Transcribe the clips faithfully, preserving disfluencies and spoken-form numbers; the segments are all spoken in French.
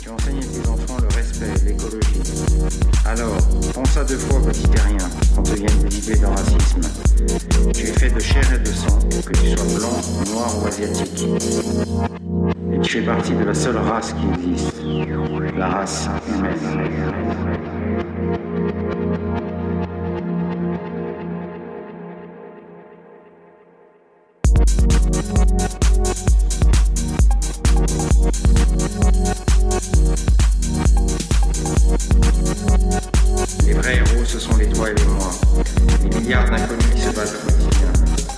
Tu enseignais à tes enfants le respect, l'écologie. Alors, pense à deux fois, petit terrien, quand te viennent des idées de racisme. Tu es fait de chair et de sang, que tu sois blanc, noir ou asiatique. Et tu fais partie de la seule race qui existe, la race humaine. Les vrais héros, ce sont les toi et les moi, les milliards d'inconnus qui se battent au quotidien.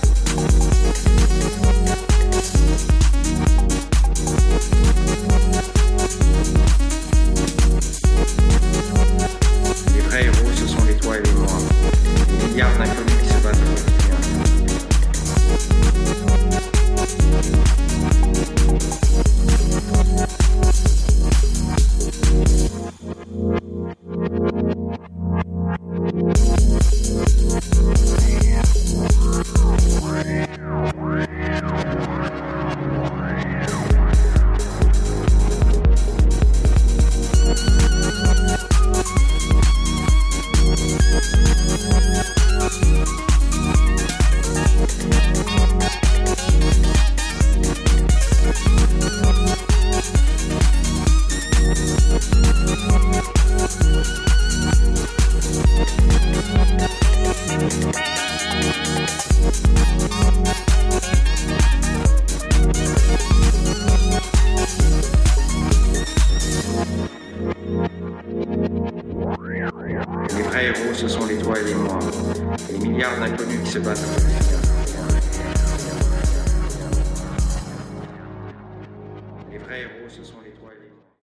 Les vrais héros, ce sont les toi et les moi, les milliards d'inconnus qui se battent au quotidien. Les vrais héros, ce sont les toi et les moi, les milliards d'inconnus qui se battent au quotidien. Les vrais héros, ce sont les toi et les moi.